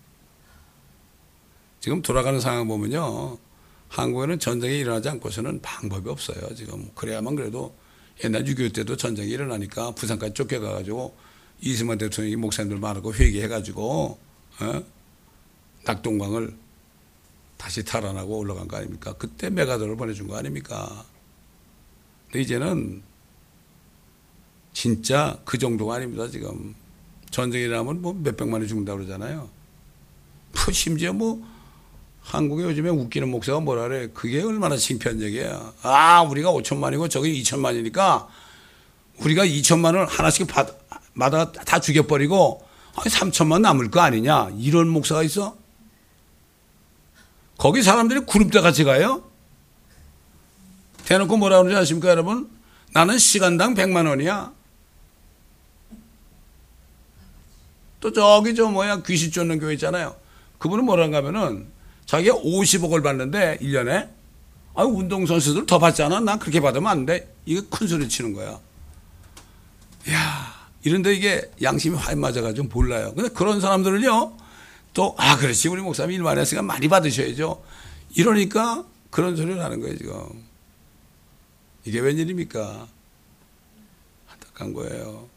[SPEAKER 1] 지금 돌아가는 상황 보면요. 한국에는 전쟁이 일어나지 않고서는 방법이 없어요. 지금. 그래야만 그래도 옛날 6.25 때도 전쟁이 일어나니까 부산까지 쫓겨가가지고 이승만 대통령이 목사님들 많고 회개해가지고 낙동강을 다시 탈환하고 올라간 거 아닙니까? 그때 메가더를 보내준 거 아닙니까? 근데 이제는 진짜 그 정도가 아닙니다. 지금 전쟁이라면 뭐 몇백만이 죽는다고 그러잖아요. 심지어 뭐 한국에 요즘에 웃기는 목사가 뭐라 그래. 그게 얼마나 창피한 얘기야. 우리가 5천만이고 저기 2천만이니까 우리가 2천만을 하나씩 마다 다 죽여버리고 3천만 남을 거 아니냐. 이런 목사가 있어? 거기 사람들이 구름대 같이 가요? 대놓고 뭐라 그러는지 아십니까 여러분? 나는 시간당 100만 원이야. 또 저기 귀신 쫓는 교회 있잖아요. 그분은 뭐라고 하면은 자기가 50억을 받는데 1년에 운동선수들 더 받잖아. 난 그렇게 받으면 안 돼. 이거 큰 소리 치는 거야. 이야, 이런데 이게 양심이 화에 맞아가지고 몰라요. 근데 그런 사람들을요, 또, 그렇지. 우리 목사님 일 많이 했으니까 많이 받으셔야죠. 이러니까 그런 소리를 하는 거예요, 지금. 이게 웬일입니까? 안타까운 거예요.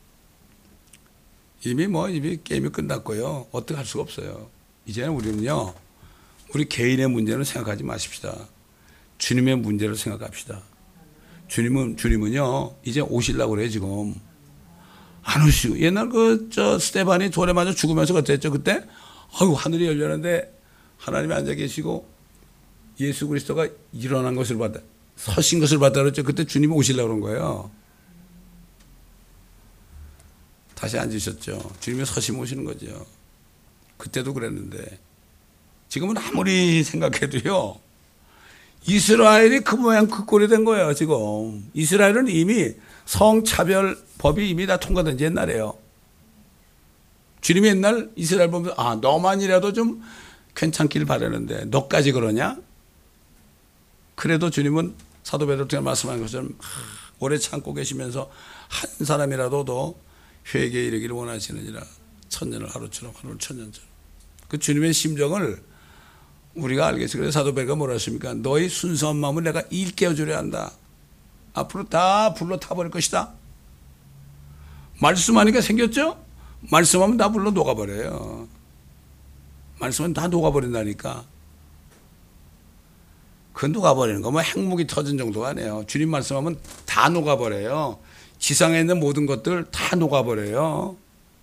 [SPEAKER 1] 이미 게임이 끝났고요. 어떻게 할 수가 없어요. 이제는 우리는요, 우리 개인의 문제는 생각하지 마십시다. 주님의 문제를 생각합시다. 주님은요, 이제 오시려고 그래요, 지금. 안 오시고. 옛날 스테반이 돌에 맞아 죽으면서 어땠죠, 그때? 하늘이 열렸는데 하나님이 앉아 계시고 예수 그리스도가 일어난 것을 봤다. 서신 것을 봤다 그랬죠. 그때 주님이 오시려고 그런 거예요. 다시 앉으셨죠. 주님이 서심 오시는 거죠. 그때도 그랬는데 지금은 아무리 생각해도요. 이스라엘이 그 모양 그 꼴이 된 거예요. 지금. 이스라엘은 이미 성차별법이 이미 다 통과된 지 옛날이에요. 주님이 옛날 이스라엘 보면서 너만이라도 좀 괜찮길 바라는데 너까지 그러냐? 그래도 주님은 사도 베드로가 말씀한 것처럼 오래 참고 계시면서 한 사람이라도 더 회개에 이르기를 원하시느니라. 천년을 하루처럼 하루를 천년처럼. 그 주님의 심정을 우리가 알겠어요. 그래서 사도 베드로가 뭐라 했습니까? 너희 순수한 마음을 내가 일깨워 주려 한다. 앞으로 다 불러 타버릴 것이다. 말씀하니까 생겼죠? 말씀하면 다 불러 녹아버려요. 말씀은 다 녹아버린다니까. 그 녹아버리는 거 핵무기 터진 정도가 아니에요. 주님 말씀하면 다 녹아버려요. 지상에 있는 모든 것들 다 녹아버려요.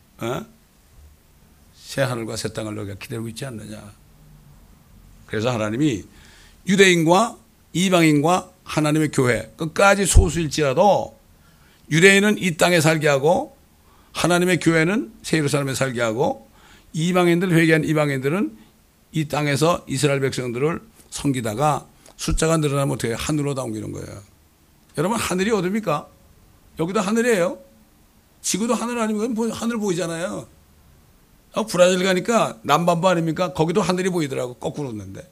[SPEAKER 1] 새 하늘과 새 땅을 너희가 기다리고 있지 않느냐. 그래서 하나님이 유대인과 이방인과 하나님의 교회 끝까지 소수일지라도 유대인은 이 땅에 살게 하고 하나님의 교회는 새 예루살렘에 살게 하고 이방인들 회개한 이방인들은 이 땅에서 이스라엘 백성들을 섬기다가 숫자가 늘어나면 어떻게 해요? 하늘로 다 옮기는 거예요. 여러분 하늘이 어딥니까? 여기도 하늘이에요. 지구도 하늘 아닙니까? 하늘 보이잖아요. 브라질 가니까 남반부 아닙니까? 거기도 하늘이 보이더라고. 거꾸로 오는데.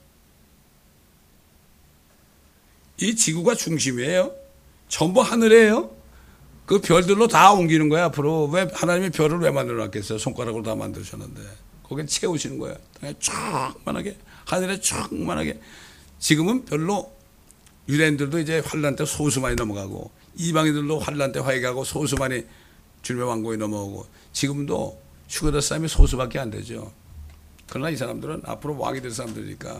[SPEAKER 1] 이 지구가 중심이에요. 전부 하늘이에요. 그 별들로 다 옮기는 거야. 앞으로. 왜 하나님이 별을 왜 만들어 놨겠어요? 손가락으로 다 만드셨는데. 거긴 채우시는 거야. 충만하게. 하늘에 충만하게. 지금은 별로 유대인들도 이제 환란 때 소수만이 넘어가고 이방인들도 환란 때 회개하고 소수만이 주님의 왕국에 넘어오고 지금도 슈거더 싸움이 소수밖에 안 되죠. 그러나 이 사람들은 앞으로 왕이 될 사람들이니까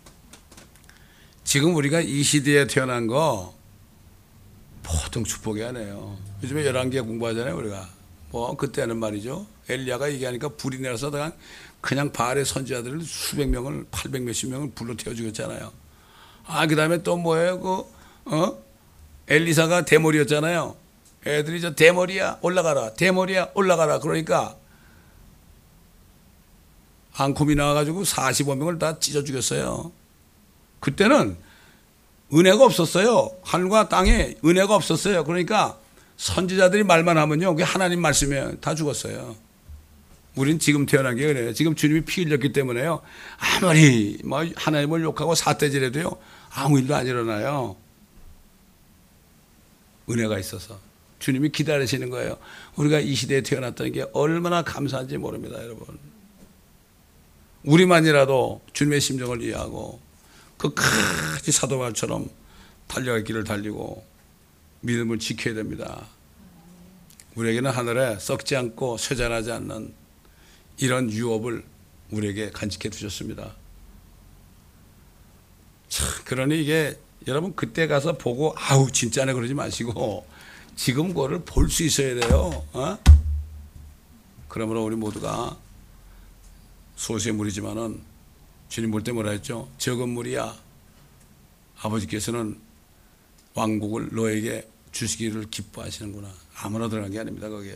[SPEAKER 1] 지금 우리가 이 시대에 태어난 거 보통 축복이 아니에요. 요즘에 11개 공부하잖아요. 우리가 그때는 말이죠. 엘리야가 얘기하니까 불이 내려서 그냥 바알의 선지자들을 수백 명을 800 몇십 명을 불로 태워 죽였잖아요. 그 다음에 또 뭐예요? 엘리사가 대머리였잖아요. 애들이 저 대머리야 올라가라. 대머리야 올라가라. 그러니까 앙콤이 나와가지고 45명을 다 찢어 죽였어요. 그때는 은혜가 없었어요. 하늘과 땅에 은혜가 없었어요. 그러니까 선지자들이 말만 하면요. 그게 하나님 말씀이에요. 다 죽었어요. 우린 지금 태어난 게 그래요. 지금 주님이 피 흘렸기 때문에요. 아무리 하나님을 욕하고 사태질해도요. 아무 일도 안 일어나요. 은혜가 있어서. 주님이 기다리시는 거예요. 우리가 이 시대에 태어났다는 게 얼마나 감사한지 모릅니다. 여러분. 우리만이라도 주님의 심정을 이해하고 끝까지 사도바울처럼 달려갈 길을 달리고 믿음을 지켜야 됩니다. 우리에게는 하늘에 썩지 않고 쇠잔하지 않는 이런 유업을 우리에게 간직해 두셨습니다. 참, 그러니 이게 여러분 그때 가서 보고 아우 진짜네 그러지 마시고 지금 그거를 볼 수 있어야 돼요. 그러므로 우리 모두가 소수의 무리지만은 주님 볼 때 뭐라 했죠? 적은 무리야. 아버지께서는 왕국을 너에게 주시기를 기뻐하시는구나. 아무나 들어간 게 아닙니다. 거기에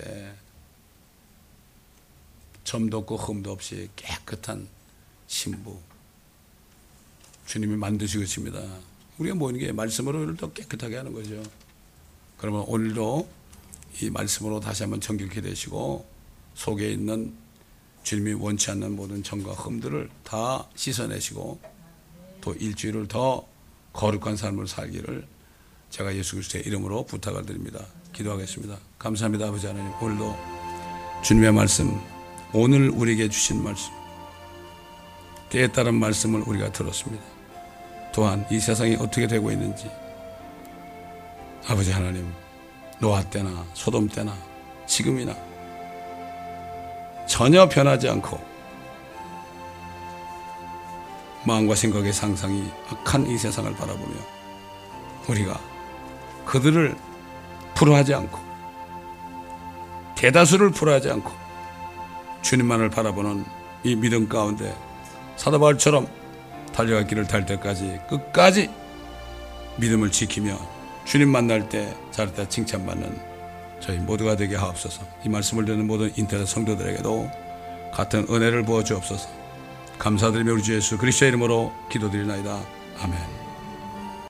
[SPEAKER 1] 점도 없고 흠도 없이 깨끗한 신부 주님이 만드시고 있습니다. 우리가 모이는 게 말씀으로 우리를 더 깨끗하게 하는 거죠. 그러면 오늘도 이 말씀으로 다시 한번 정결케 되시고 속에 있는 주님이 원치 않는 모든 점과 흠들을 다 씻어내시고 또 일주일을 더 거룩한 삶을 살기를 제가 예수 그리스도의 이름으로 부탁을 드립니다. 기도하겠습니다. 감사합니다. 아버지 하나님, 오늘도 주님의 말씀, 오늘 우리에게 주신 말씀, 때에 따른 말씀을 우리가 들었습니다. 또한 이 세상이 어떻게 되고 있는지 아버지 하나님, 노아 때나 소돔 때나 지금이나 전혀 변하지 않고 마음과 생각의 상상이 악한 이 세상을 바라보며 우리가 그들을 풀어하지 않고 대다수를 풀어하지 않고 주님만을 바라보는 이 믿음 가운데 사도 바울처럼 달려갈 길을 달 때까지 끝까지 믿음을 지키며 주님 만날 때 잘했다 칭찬받는 저희 모두가 되게 하옵소서. 이 말씀을 듣는 모든 인터넷 성도들에게도 같은 은혜를 부어 주옵소서. 감사드리며 우리 주 예수 그리스도의 이름으로 기도드리나이다. 아멘.